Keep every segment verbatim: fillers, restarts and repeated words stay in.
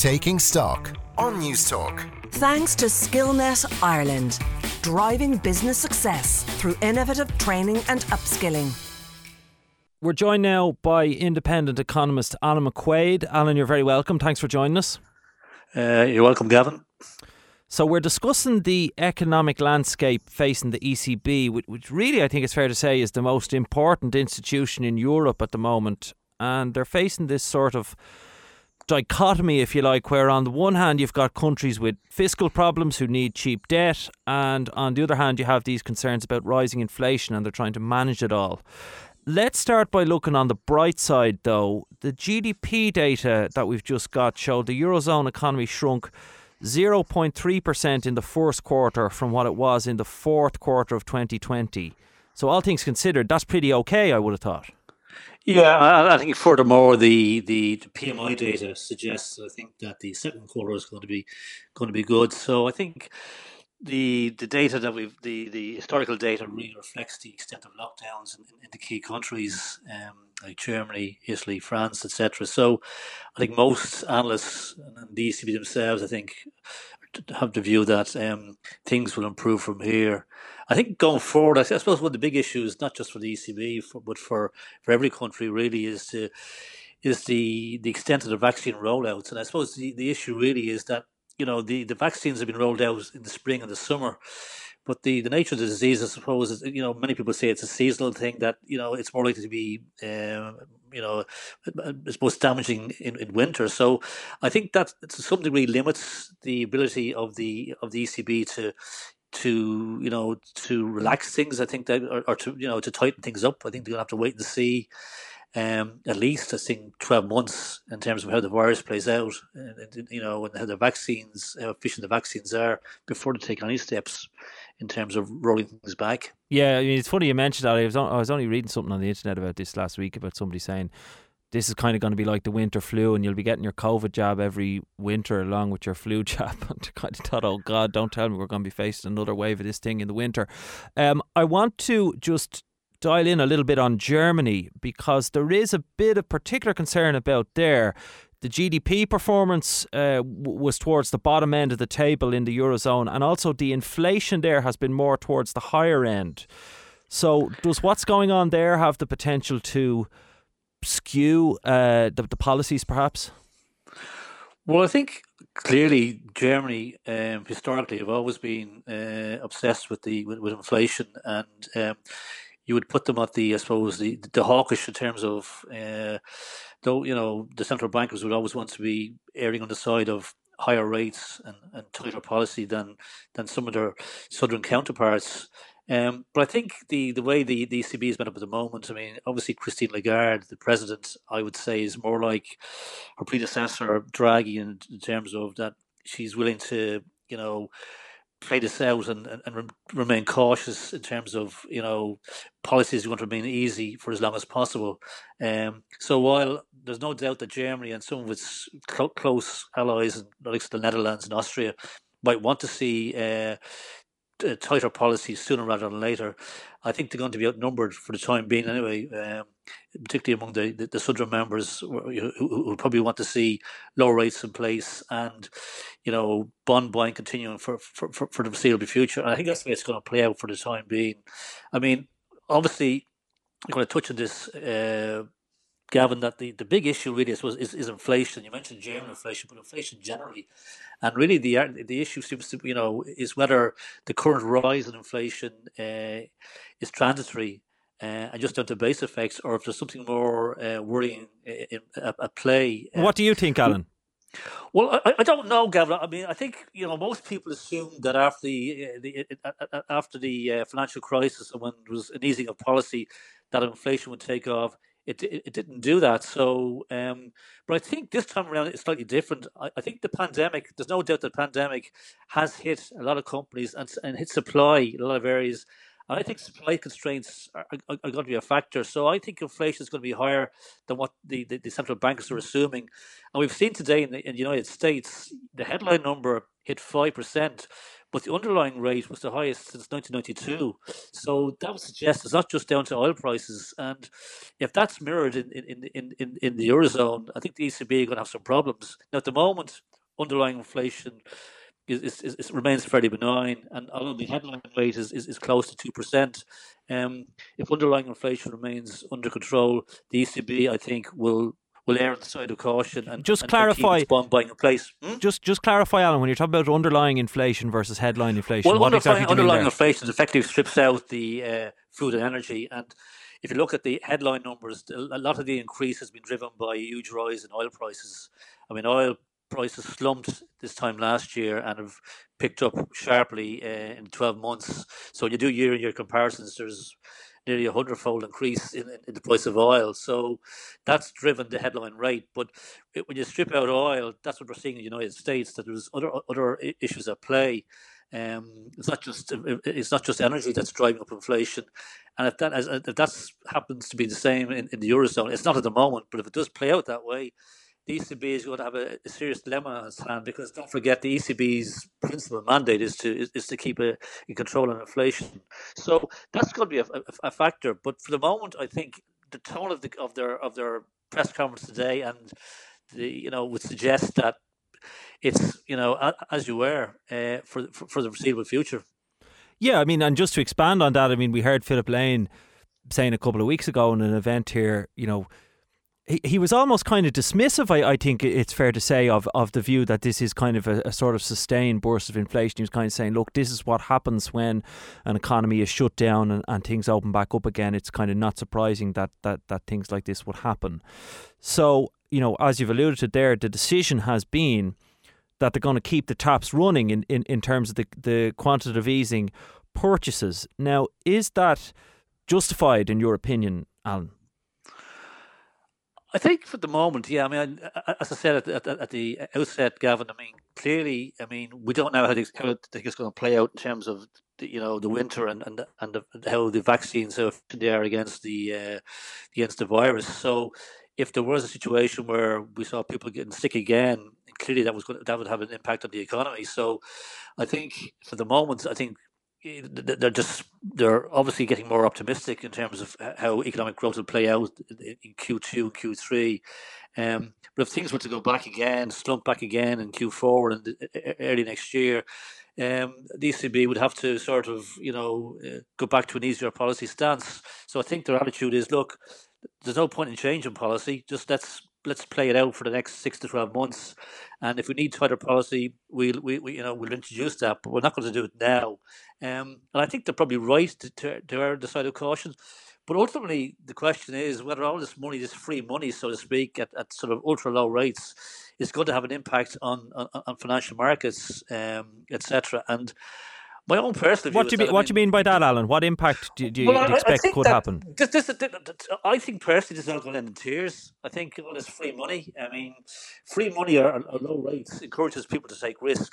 Taking Stock on News Talk. Thanks to Skillnet Ireland, driving business success through innovative training and upskilling. We're joined now by independent economist Alan McQuaid. Alan, you're very welcome. Thanks for joining us. Uh, you're welcome, Gavin. So we're discussing the economic landscape facing the E C B, which really I think it's fair to say is the most important institution in Europe at the moment. And they're facing this sort of dichotomy, if you like, where on the one hand you've got countries with fiscal problems who need cheap debt, and on the other hand you have these concerns about rising inflation and they're trying to manage it all. Let's start by looking on the bright side though. The G D P data that we've just got showed the Eurozone economy shrunk zero point three percent in the first quarter from what it was in the fourth quarter of twenty twenty. So all things considered, that's pretty okay, I would have thought. Yeah, I, I think furthermore the, the, the P M I data suggests I think that the second quarter is going to be going to be good. So I think the the data that we've the, the historical data really reflects the extent of lockdowns in, in the key countries um, like Germany, Italy, France, et cetera. So I think most analysts and the E C B themselves, I think, have the view that um, things will improve from here. I think going forward, I suppose one of the big issues, not just for the E C B, for, but for, for every country really, is to is the the extent of the vaccine rollouts. And I suppose the, the issue really is that, you know, the, the vaccines have been rolled out in the spring and the summer, but the, the nature of the disease, I suppose, is, you know, many people say it's a seasonal thing, that, you know, it's more likely to be, um, you know, it's most damaging in, in winter. So I think that to some degree limits the ability of the of the E C B to to you know to relax things. I think that or, or to you know to tighten things up. I think they're gonna have to wait and see. Um, at least I think twelve months in terms of how the virus plays out, and, and, you know, and how the vaccines, how efficient the vaccines are, before they take any steps in terms of rolling things back. Yeah, I mean, it's funny you mentioned that. I was on, I was only reading something on the internet about this last week about somebody saying this is kind of going to be like the winter flu, and you'll be getting your COVID jab every winter along with your flu jab. And I kind of thought, oh God, don't tell me we're going to be facing another wave of this thing in the winter. Um, I want to just dial in a little bit on Germany, because there is a bit of particular concern about there. The G D P performance uh, w- was towards the bottom end of the table in the Eurozone, and also the inflation there has been more towards the higher end. So does what's going on there have the potential to skew uh, the, the policies perhaps? Well, I think clearly Germany um, historically have always been uh, obsessed with the with, with inflation, and um, you would put them at the, I suppose, the, the hawkish in terms of, uh, though, you know, the central bankers would always want to be erring on the side of higher rates and, and tighter policy than than some of their southern counterparts. Um, but I think the, the way the, the E C B is made up at the moment, I mean, obviously Christine Lagarde, the president, I would say, is more like her predecessor, Draghi, in, in terms of that she's willing to, you know, play this out and, and, and remain cautious in terms of, you know, policies going to remain easy for as long as possible. Um, so while there's no doubt that Germany and some of its cl- close allies, like the Netherlands and Austria, might want to see uh, tighter policies sooner rather than later, I think they're going to be outnumbered for the time being anyway, um, particularly among the, the, the southern members who, who, who probably want to see lower rates in place and, you know, bond buying continuing for, for, for, for the foreseeable future. And I think that's the way it's going to play out for the time being. I mean, obviously, I'm going to touch on this, uh, Gavin, that the, the big issue really is, is is inflation. You mentioned German inflation, but inflation generally, and really the the issue seems to, you know, is whether the current rise in inflation uh, is transitory uh, and just down to base effects, or if there's something more uh, worrying in, at, at play. Uh, what do you think, Alan? Well, I, I don't know, Gavin. I mean, I think, you know, most people assumed that after the uh, the uh, after the uh, financial crisis and when there was an easing of policy, that inflation would take off. It, it it didn't do that. So, um, but I think this time around it's slightly different. I, I think the pandemic, there's no doubt that the pandemic has hit a lot of companies and and hit supply in a lot of areas. And I think supply constraints are, are, are going to be a factor. So I think inflation is going to be higher than what the, the, the central bankers are assuming. And we've seen today in the, in the United States, the headline number hit five percent. But the underlying rate was the highest since nineteen ninety-two. So that would suggest it's not just down to oil prices. And if that's mirrored in, in, in, in, in the Eurozone, I think the E C B are going to have some problems. Now, at the moment, underlying inflation is, is, is, is remains fairly benign, and although the headline rate is, is, is close to two percent, um, if underlying inflation remains under control, the E C B, I think, will will err on the side of caution and just and, clarify and keep its bond buying in place. Hmm? Just just clarify, Alan, when you're talking about underlying inflation versus headline inflation. Well, what exactly do you mean underlying there? inflation effectively strips out the uh, food and energy, and if you look at the headline numbers, a lot of the increase has been driven by a huge rise in oil prices. I mean, oil prices slumped this time last year and have picked up sharply uh, in twelve months. So when you do year-on-year comparisons, there's nearly a hundredfold increase in, in the price of oil. So that's driven the headline rate. But it, when you strip out oil, that's what we're seeing in the United States, that there's other other issues at play. Um, it's not just it's not just energy that's driving up inflation, and if that if that happens to be the same in, in the eurozone, it's not at the moment. But if it does play out that way, the E C B is going to have a, a serious dilemma on its hand, because don't forget the E C B's principal mandate is to is, is to keep a, a control on inflation. So that's going to be a, a, a factor. But for the moment, I think the tone of the of their of their press conference today and the you know would suggest that it's you know as you were uh, for, for for the foreseeable future. Yeah, I mean, and just to expand on that, I mean, we heard Philip Lane saying a couple of weeks ago in an event here, you know. He he was almost kind of dismissive, I, I think it's fair to say, of, of the view that this is kind of a, a sort of sustained burst of inflation. He was kind of saying, look, this is what happens when an economy is shut down and, and things open back up again. It's kind of not surprising that, that, that things like this would happen. So, you know, as you've alluded to there, the decision has been that they're going to keep the taps running in, in, in terms of the, the quantitative easing purchases. Now, is that justified in your opinion, Alan? I think for the moment, yeah. I mean, as I said at, at, at the outset, Gavin, I mean, clearly, I mean, we don't know how, this, how it's going to play out in terms of, the, you know, the winter and and, and the, how the vaccines are there against the uh, against the virus. So, if there was a situation where we saw people getting sick again, clearly that was going to, that would have an impact on the economy. So, I think for the moment, I think they're just they're obviously getting more optimistic in terms of how economic growth will play out in Q two and Q three. Um, but if things were to go back again, slump back again in Q four and early next year, um, the E C B would have to sort of you know uh, go back to an easier policy stance. So I think their attitude is, look, there's no point in changing policy. Just let's let's play it out for the next six to twelve months, and if we need tighter policy, we'll we, we you know we'll introduce that, but we're not going to do it now. Um, and I think they're probably right to to, to err on the side of caution. But ultimately, the question is whether all this money, this free money, so to speak, at, at sort of ultra low rates, is going to have an impact on on, on financial markets, um, et cetera. And my own personal view. What do you mean, that, what I mean, do you mean by that, Alan? What impact do, do you well, I, expect I could that happen? This, this, this, I think personally, this is not going to end in tears. I think all this free money. I mean, free money or, or low rates encourages people to take risk.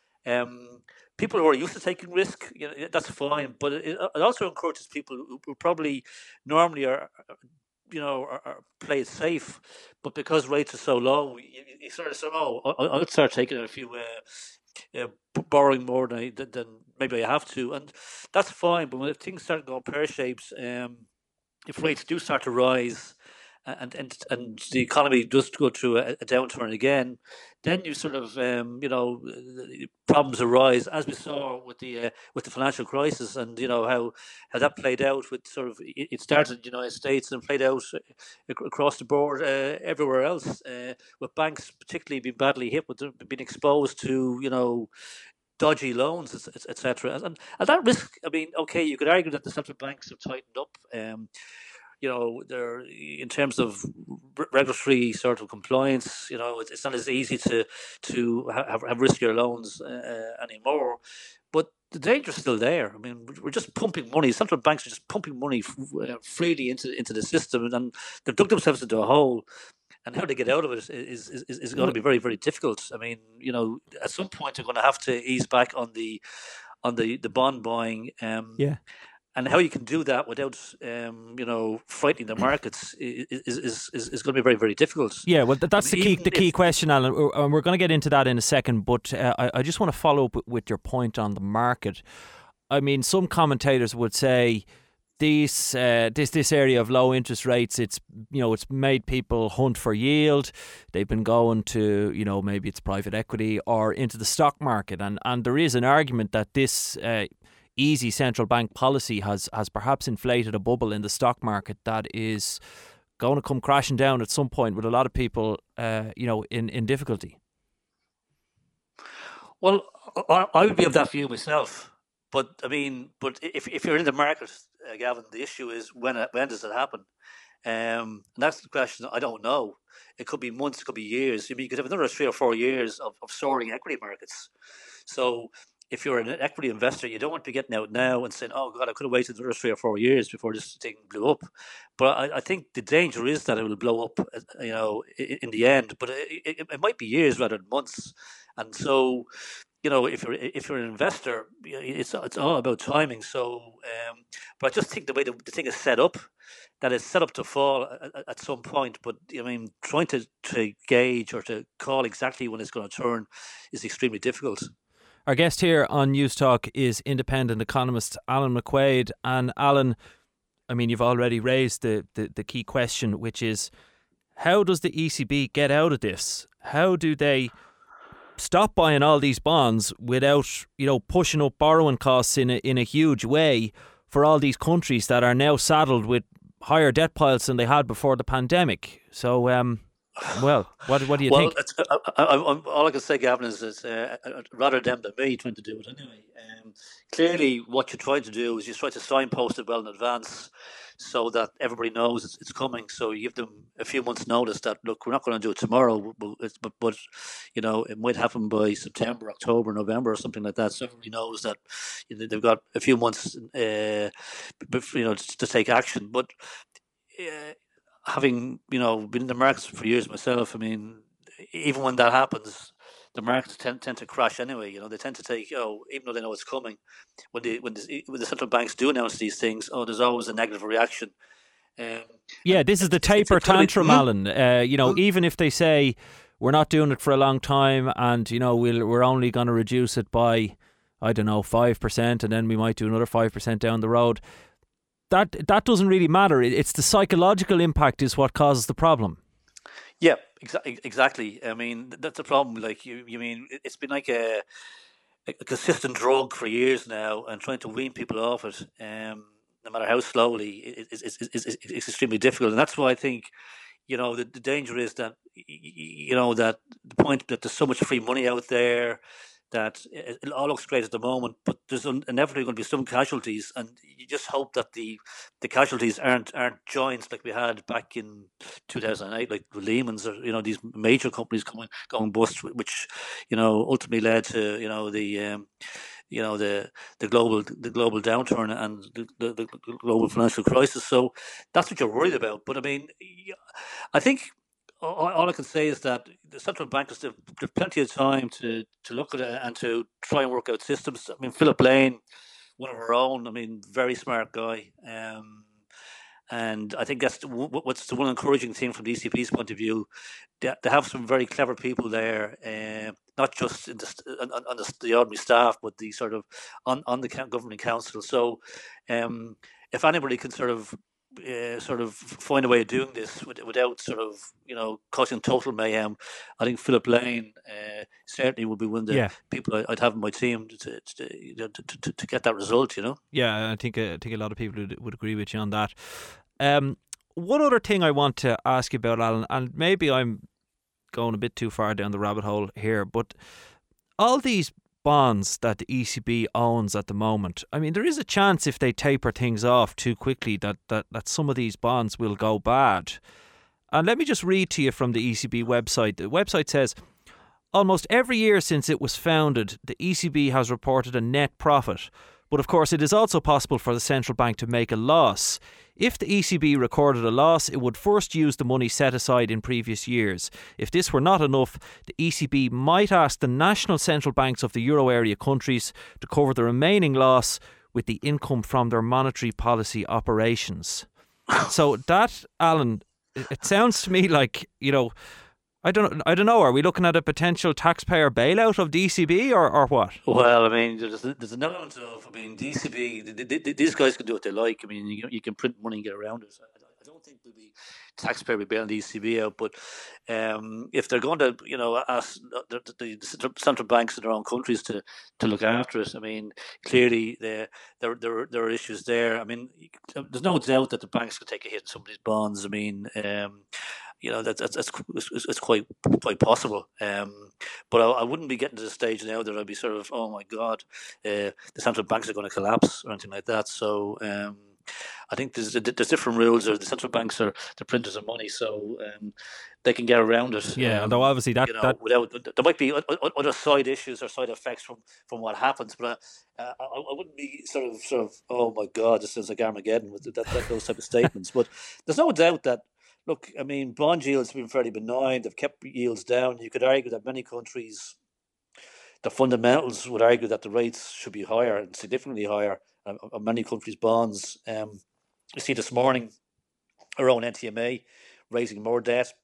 Um, people who are used to taking risk, you know, that's fine. But it, it also encourages people who, who probably normally are, you know, are, are play it safe, but because rates are so low, you, you sort of say, "Oh, I'll start taking a few." Uh, uh, borrowing more than, I, than maybe I have to, and that's fine. But when if things start going pear shaped, um, if rates do start to rise, and and and the economy does go through a, a downturn again, then you sort of um, you know problems arise, as we saw with the uh, with the financial crisis, and you know how, how that played out with sort of it started in the United States and played out across the board uh, everywhere else, uh, with banks particularly being badly hit, with them being exposed to you know dodgy loans, et cetera. And and that risk, I mean, okay, you could argue that the central banks have tightened up. Um, You know, they're in terms of regulatory sort of compliance. You know, it's not as easy to to have, have riskier loans uh, anymore. But the danger's still there. I mean, we're just pumping money. Central banks are just pumping money uh, freely into into the system, and they've dug themselves into a hole. And how they get out of it is is, is, is going to be very, very difficult. I mean, you know, at some point they're going to have to ease back on the on the, the bond buying. Um, yeah. And how you can do that without, um, you know, frightening the markets is is, is, is going to be very, very difficult. Yeah, well, that's I mean, the key the key question, Alan. And we're going to get into that in a second. But uh, I, I just want to follow up with your point on the market. I mean, some commentators would say these uh, this this area of low interest rates, it's you know it's made people hunt for yield. They've been going to you know maybe it's private equity or into the stock market, and and there is an argument that this uh, easy central bank policy has has perhaps inflated a bubble in the stock market that is going to come crashing down at some point, with a lot of people uh, you know in in difficulty. Well, I, I would be of that view myself. But I mean, but if if you're in the market, uh, Gavin, the issue is when when does it happen? Um, and that's the question. I don't know. It could be months, it could be years. I mean, you could have another three or four years of, of soaring equity markets. So if you're an equity investor, you don't want to be getting out now and saying, "Oh God, I could have waited another three or four years before this thing blew up." But I, I think the danger is that it will blow up, you know, in, in the end. But it, it, it might be years rather than months. And so, you know, if you're if you're an investor, it's it's all about timing. So, um, but I just think the way the, the thing is set up, that it's set up to fall at, at some point. But I mean, trying to, to gauge or to call exactly when it's going to turn is extremely difficult. Our guest here on News Talk is independent economist Alan McQuaid. And Alan, I mean, you've already raised the, the, the key question, which is, how does the E C B get out of this? How do they stop buying all these bonds without, you know, pushing up borrowing costs in a, in a huge way for all these countries that are now saddled with higher debt piles than they had before the pandemic? So, um, well, what what do you well, think? It's, I, I, I, all I can say, Gavin, is it's uh, rather them than me trying to do it anyway. Um, clearly, what you're trying to do is you try to signpost it well in advance, so that everybody knows it's, it's coming. So you give them a few months' notice that, look, we're not going to do it tomorrow, but, but, but you know, it might happen by September, October, November, or something like that. So everybody knows that, you know, they've got a few months, uh, you know, to, to take action. But uh, having, you know, been in the markets for years myself, I mean, even when that happens, the markets tend, tend to crash anyway. You know, they tend to take, you know, even though they know it's coming, when the when the, when the central banks do announce these things, oh, there's always a negative reaction. Um, yeah, this is the taper tantrum, Alan. Uh, you know, even if they say we're not doing it for a long time, and you know we'll we're only going to reduce it by, I don't know, five percent, and then we might do another five percent down the road. That that doesn't really matter. It's the psychological impact is what causes the problem. Yeah, exa- exactly. I mean, that's the problem. Like you, you mean it's been like a, a consistent drug for years now, and trying to wean people off it, um, no matter how slowly, is is is is extremely difficult. And that's why I think, you know, the, the danger is that, you know, that the point that there's so much free money out there, that it all looks great at the moment, but there's inevitably going to be some casualties, and you just hope that the the casualties aren't aren't giants like we had back in two thousand eight, like Lehman's, or you know these major companies coming going bust, which you know ultimately led to you know the um, you know the the global the global downturn and the, the, the global financial crisis. So that's what you're worried about. But I mean, I think. All I can say is that the central bankers have, have plenty of time to, to look at it and to try and work out systems. I mean, Philip Lane, one of our own, I mean, very smart guy. Um, and I think that's the, what's the one encouraging thing from the E C B's point of view. They, they have some very clever people there, uh, not just in the, on, on the, the ordinary staff, but the sort of on, on the governing council. So um, if anybody can sort of Uh, sort of find a way of doing this without sort of you know causing total mayhem, I think Philip Lane uh, certainly would be one of the yeah. people I'd have in my team to to, you know, to to to get that result. You know. Yeah, I think uh, I think a lot of people would, would agree with you on that. Um, one other thing I want to ask you about, Alan, and maybe I'm going a bit too far down the rabbit hole here, but all these bonds that the E C B owns at the moment, I mean, there is a chance if they taper things off too quickly that, that, that some of these bonds will go bad. And let me just read to you from the E C B website. The website says, almost every year since it was founded, the E C B has reported a net profit. But of course, it is also possible for the central bank to make a loss. If the E C B recorded a loss, it would first use the money set aside in previous years. If this were not enough, the E C B might ask the national central banks of the euro area countries to cover the remaining loss with the income from their monetary policy operations. So that, Alan, it sounds to me like, you know, I don't. I don't know. Are we looking at a potential taxpayer bailout of the E C B or, or what? Well, I mean, there's there's an element of. I mean, the E C B. The, the, the, these guys can do what they like. I mean, you, you can print money and get around it. I, I don't think there'll be taxpayer will be bailing the E C B out. But um, if they're going to, you know, ask the, the, the central banks in their own countries to, to look after it, I mean, clearly there there there there are issues there. I mean, there's no doubt that the banks could take a hit in some of these bonds. I mean. Um, You know that's that's, that's it's quite quite possible, um, but I, I wouldn't be getting to the stage now that I'd be sort of, oh my God, uh, the central banks are going to collapse or anything like that. So um, I think there's there's different rules. Or the central banks are the printers of money, so um, they can get around it. Yeah, um, although obviously that, you know, that without there might be other side issues or side effects from, from what happens, but uh, I, I wouldn't be sort of sort of oh my God, this sounds like Armageddon with that, that those type of statements. But there's no doubt that. Look, I mean, bond yields have been fairly benign. They've kept yields down. You could argue that many countries, the fundamentals would argue that the rates should be higher and significantly higher on, on many countries' bonds. Um, you see this morning, our own N T M A raising more debt.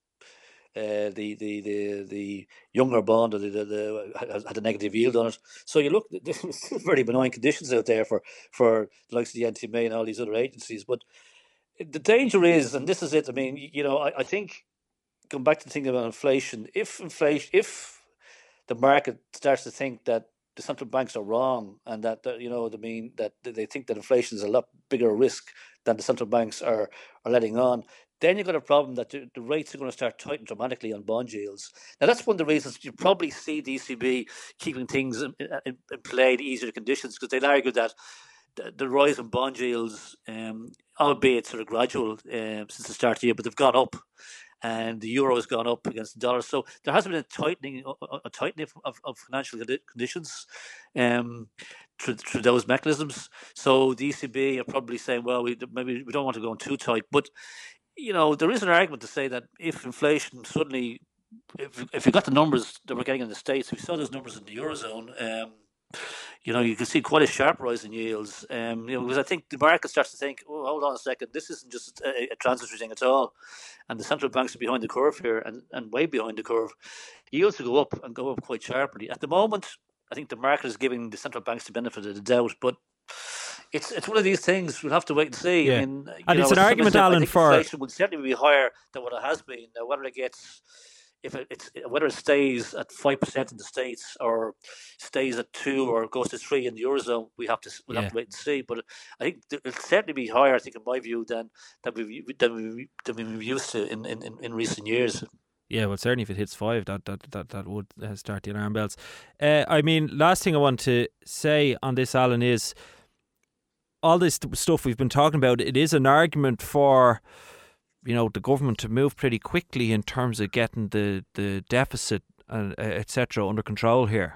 Uh, the, the the the younger bond the, the, the, had a negative yield on it. So you look, there's still very benign conditions out there for, for the likes of the N T M A and all these other agencies. But the danger is, and this is it, I mean, you know, I, I think, going back to thinking about inflation, if inflation, if the market starts to think that the central banks are wrong and that, that you know, I mean, that they think that inflation is a lot bigger risk than the central banks are, are letting on, then you've got a problem that the, the rates are going to start tightening dramatically on bond yields. Now, that's one of the reasons you probably see the E C B keeping things in, in, in play, the easier conditions, because they'll argue that the, the rise in bond yields, um, albeit sort of gradual um, since the start of the year, but they've gone up, and the euro has gone up against the dollar. So there has been a tightening, a tightening of, of financial conditions um, through, through those mechanisms. So the E C B are probably saying, well, we maybe we don't want to go in too tight, but you know there is an argument to say that if inflation suddenly, if if you got the numbers that we're getting in the States, we saw those numbers in the eurozone. Um, You know, you can see quite a sharp rise in yields. Um, you know, because I think the market starts to think, "Oh, hold on a second, this isn't just a, a transitory thing at all," and the central banks are behind the curve here, and, and way behind the curve. Yields will go up and go up quite sharply. At the moment, I think the market is giving the central banks the benefit of the doubt, but it's it's one of these things. We'll have to wait and see. Yeah. I mean, you and know, it's an argument, I Alan, think for inflation would certainly be higher than what it has been. Now, whether it gets If it, it's whether it stays at five percent in the States or stays at two or goes to three in the eurozone, we have to we'll Yeah. have to wait and see. But I think it'll certainly be higher. I think, in my view, than than we than we than we've used to in, in, in recent years. Yeah, well, certainly if it hits five, that that that, that would uh, start the alarm bells. Uh, I mean, last thing I want to say on this, Alan, is all this stuff we've been talking about. It is an argument for, you know, the government to move pretty quickly in terms of getting the, the deficit and uh, et cetera under control here.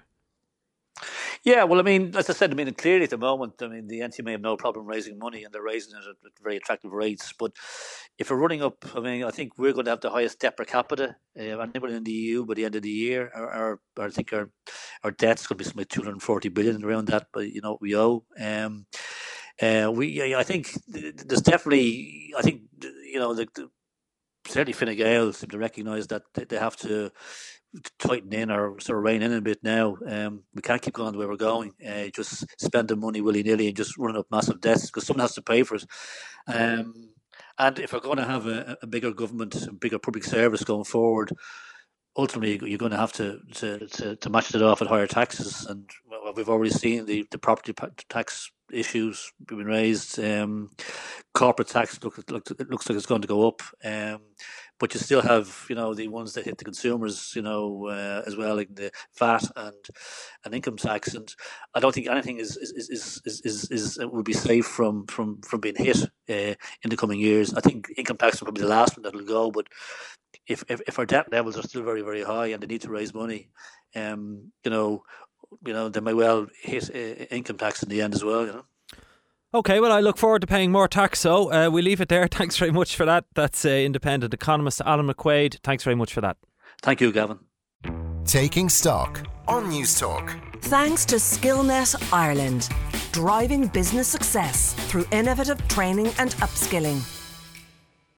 Yeah, well, I mean, as I said, I mean, clearly at the moment, I mean, the N T M A have no problem raising money, and they're raising it at very attractive rates. But if we're running up, I mean, I think we're going to have the highest debt per capita uh, anybody in the E U by the end of the year. Our, our, our I think our our debt's going to be something like two hundred forty billion around that, but you know, we owe. Um, uh, we, I think there's definitely, I think you know, the, the certainly Fine Gael seem to recognise that they have to tighten in or sort of rein in a bit now. Um, we can't keep going the way we're going. Uh, just spending money willy nilly and just running up massive debts because someone has to pay for it. Um, and if we're going to have a, a bigger government, a bigger public service going forward, ultimately you're going to have to to, to, to match it off at higher taxes. And well, we've already seen the, the property tax issues being raised. Um, corporate tax look, look, it looks like it's going to go up. Um, but you still have, you know, the ones that hit the consumers, you know, uh, as well, like the V A T and and income tax. And I don't think anything is is is is is, is, is would be safe from from from being hit uh, in the coming years. I think income tax will be the last one that'll go. But if if, if our debt levels are still very very high and they need to raise money, um, you know, you know, they may well hit uh, income tax in the end as well. You know. Okay, well, I look forward to paying more tax, so uh, we leave it there. Thanks very much for that. That's uh, independent economist Alan McQuaid. Thanks very much for that. Thank you, Gavin. Taking Stock on News Talk. Thanks to Skillnet Ireland, driving business success through innovative training and upskilling.